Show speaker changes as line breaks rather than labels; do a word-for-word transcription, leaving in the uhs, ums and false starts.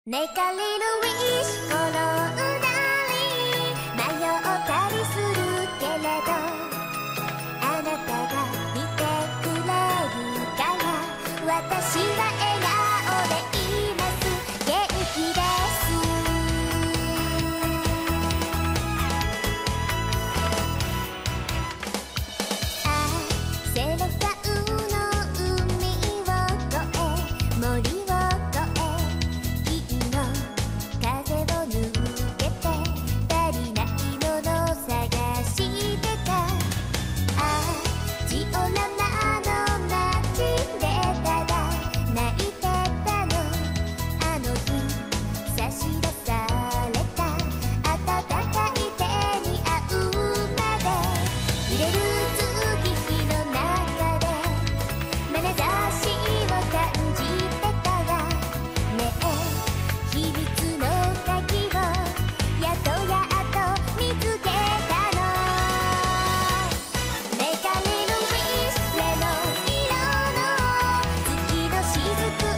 メカリルウィッシュこのうなり迷ったりするけれどあなたが見てくれるから私は笑顔でいます元気ですあセロサウの海を越え森を「